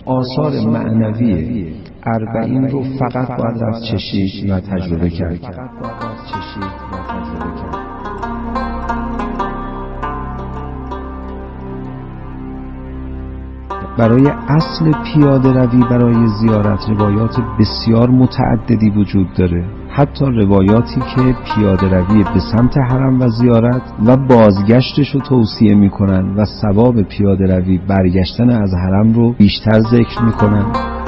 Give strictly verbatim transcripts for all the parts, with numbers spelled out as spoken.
آثار معنوی اربعین رو فقط باید رفت چشید و تجربه کرد. برای اصل پیاده روی برای زیارت روایات بسیار متعددی وجود داره، حتی روایاتی که پیاده روی به سمت حرم و زیارت و بازگشتش رو توصیه میکنن و ثواب پیاده روی برگشتن از حرم رو بیشتر ذکر میکنن.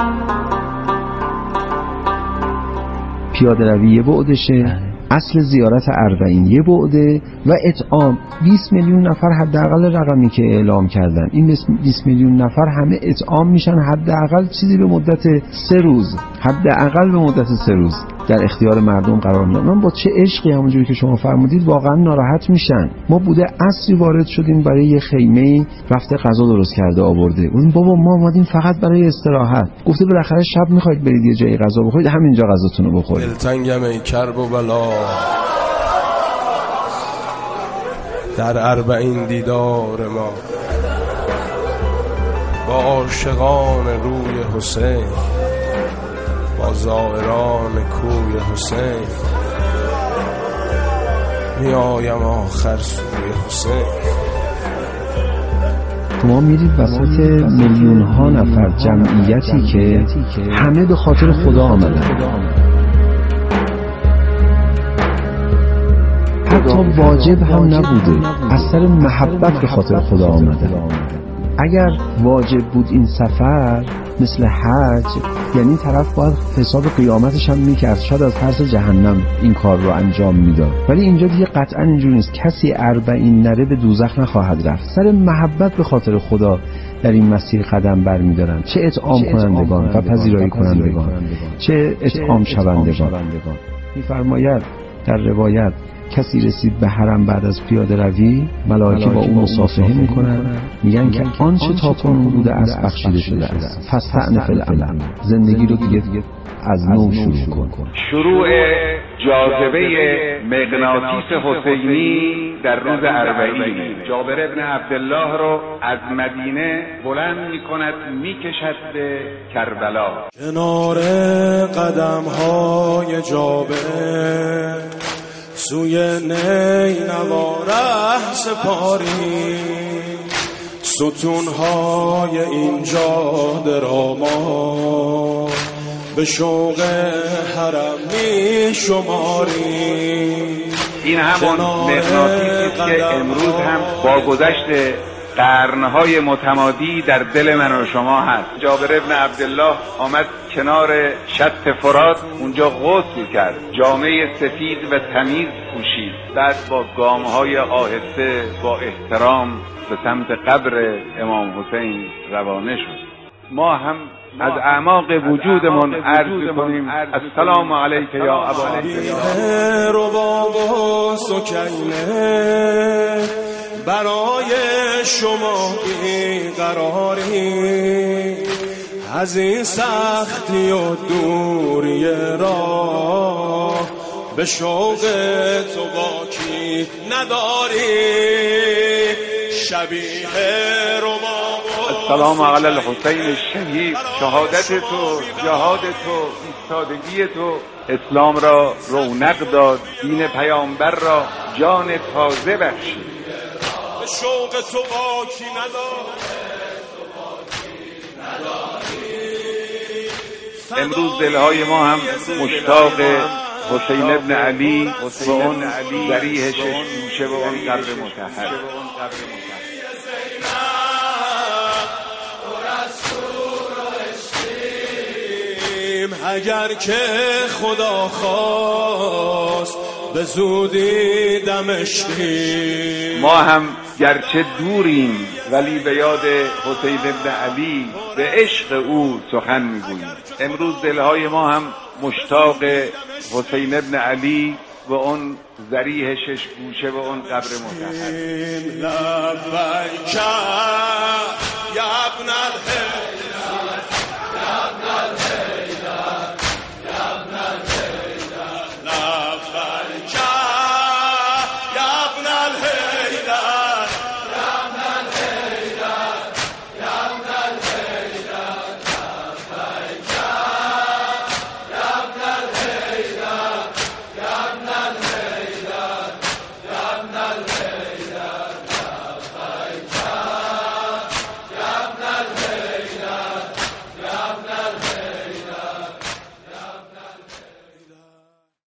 پیاده روی یه بعدشه، اصل زیارت اربعین یه بعده و اطعام. بیست میلیون نفر حداقل رقمی که اعلام کردن، این بیست میلیون نفر همه اطعام میشن حداقل چیزی به مدت سه روز، حداقل به مدت سه روز در اختیار مردم قرار میدن. من با چه عشقی همونجوری که شما فرمودید واقعا ناراحت میشن. ما بوده عصری وارد شدیم برای یه خیمه، رفته غذا درست کرده آورده، اون بابا ما اومدیم فقط برای استراحت. گفته بالاخره شب میخواید برید یه جایی غذا بخورید، همینجا غذاتون رو بخورید. دلتنگم ای کرب و بلا در اربعین دیدار ما، با عاشقان روی حسین، با زائران کوی حسین، می آیم آخر سوی حسین. ما میرید وسط میلیون ها نفر، جمعیتی که همه به خاطر خدا آمدن، حتی واجب هم نبوده، از سر محبت به خاطر خدا آمدن. اگر واجب بود این سفر مثل حج، یعنی طرف باید حساب قیامتش هم میکرد، شاید از ترس جهنم این کار رو انجام میداد. ولی اینجا دیگه قطعا اینجوری نیست، کسی اربعین نره به دوزخ نخواهد رفت. سر محبت به خاطر خدا در این مسیر قدم برمیدارن، چه اطعام کنندگان و پذیرایی کنندگان، چه اطعام شوندگان. میفرماید در روایت کسی رسید به حرم بعد از پیاده روی، ملائکه با او مصافحه میکنن، میگن که آنچه تا کنون بوده از بخشیده شده است، فاستأنف فی الامر، زندگی رو دیگه از نو شروع کن. شروع جاذبه مغناطیس حسینی در روز اربعین، جابر ابن عبدالله رو از مدینه بلند میکند میکشد به کربلا. کنار قدم های جابر سوی نینوا ره سپاری، ستونهای این جاده را ما به شوق حرم می شماری. این همون مغناطیسی که امروز هم با گذشت قرنهای متمادی در دل من و شما هست. جابر ابن عبدالله آمد کنار شط فرات، اونجا غسل کرد، جامعه سفید و تمیز پوشید، بعد با گامهای آهسته با احترام به سمت قبر امام حسین روانه شد. ما هم از اعماق وجودمون عرض کنیم السلام علیک یا ابا عبدالله. رباب و سکینه برای شما بیقراری، از این سختی و دوری راه به شوق تو باکی نداری. شبیه رباب السلام علی الحسین الشهید. شهادت تو، جهاد تو، ایستادگی تو اسلام را رونق داد، دین پیامبر را جان تازه بخشید. به شوق تو باکی نداری. امروز دلهای ما هم مشتاق حسین ابن علی و اون ذریح شش و اون قبر مطهر. اگر که خدا خواست به زودی دمشقی. ما هم گرچه دوریم ولی به یاد حسین ابن علی به عشق او سخن میگوییم. امروز دلهای ما هم مشتاق حسین ابن علی و اون ذریح شش گوشه و اون قبر مطهر. لبیک یا ابن الحسین